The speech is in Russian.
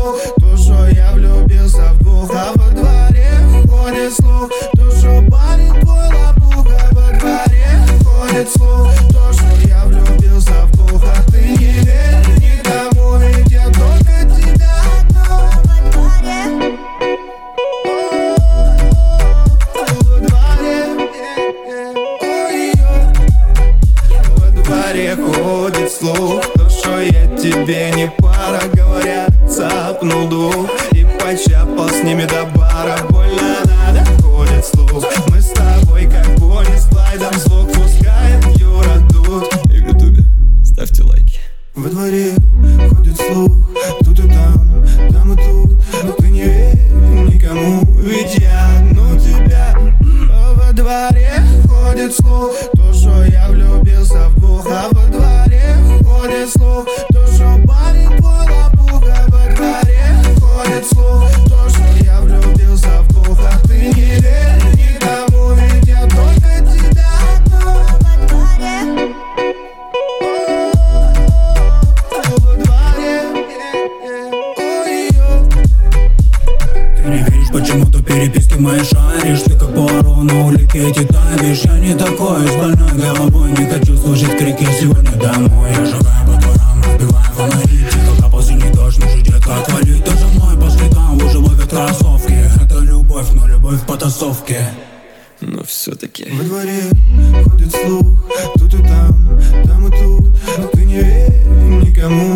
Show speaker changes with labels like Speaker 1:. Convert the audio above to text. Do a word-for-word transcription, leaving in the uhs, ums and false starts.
Speaker 1: слух, то, что я влюбился в двух. А во дворе ходит слух, то, что парень твой лопуха. Во дворе ходит слух, то, что я влюбился в двух. А ты не верь никому, ведь я только тебя одну. Во дворе, во дворе ходит слух, то, что я тебе не пара. Говорят, цапнул двух и почапал с ними до бара. Больно надо, ходит слух, мы с тобой как Бонни с Клайдом. Звук пускаем, Юра тут. И в ютубе ставьте лайки. Во дворе ходит слух, тут и там, там и тут. Но ты не верь никому, ведь я одну тебя. Во дворе ходит слух, то, что я влюбился в двух. А во дворе ходит слух, то, что парень твой лопуха. Во дворе ходит слух, то, что я влюбился в двух. А ты не верь никому, ведь я только тебя одну. Во дворе,
Speaker 2: ты не веришь, почему-то переписки мои шаришь. Ты как Пуаро на улике эти тайвишь. Я не такой, с больной головой. Не хочу слушать крики сегодня домой. Я шагаю по дворам, разбиваю фонари. Тихо капал синий дождь, ну же, детка, отвали. Ты за мной по следам, уже ловят кроссовки. Это любовь, но любовь в потасовке.
Speaker 3: Но все-таки
Speaker 1: во дворе ходит слух, тут и там, там и тут. Но ты не верь никому,